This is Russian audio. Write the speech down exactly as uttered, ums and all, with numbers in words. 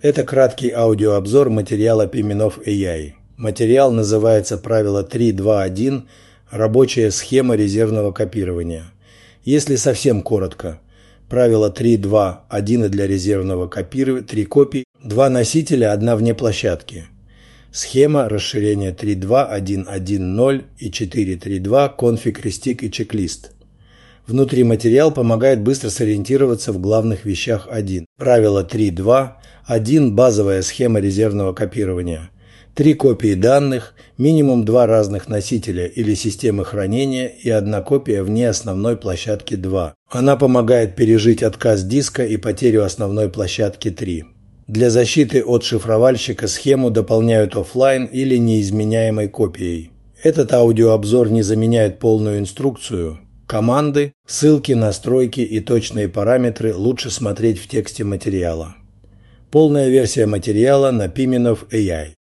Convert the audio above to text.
Это краткий аудиообзор материала Pimenov эй ай. Материал называется «Правило три точка два точка один. Рабочая схема резервного копирования». Если совсем коротко, правило три точка два точка один для резервного копирования, три копий, два носителя, одна вне площадки. Схема расширения три точка два точка один точка один точка ноль и четыре точка три точка два, конфиг, рестик и чек-лист. Внутри материал помогает быстро сориентироваться в главных вещах один. Правило три точка два точка один. Базовая схема резервного копирования. Три копии данных, минимум два разных носителя или системы хранения и одна копия вне основной площадки два. Она помогает пережить отказ диска и потерю основной площадки три. Для защиты от шифровальщика схему дополняют офлайн или неизменяемой копией. Этот аудиообзор не заменяет полную инструкцию. Команды, ссылки, настройки и точные параметры лучше смотреть в тексте материала. Полная версия материала на Pimenov эй ай.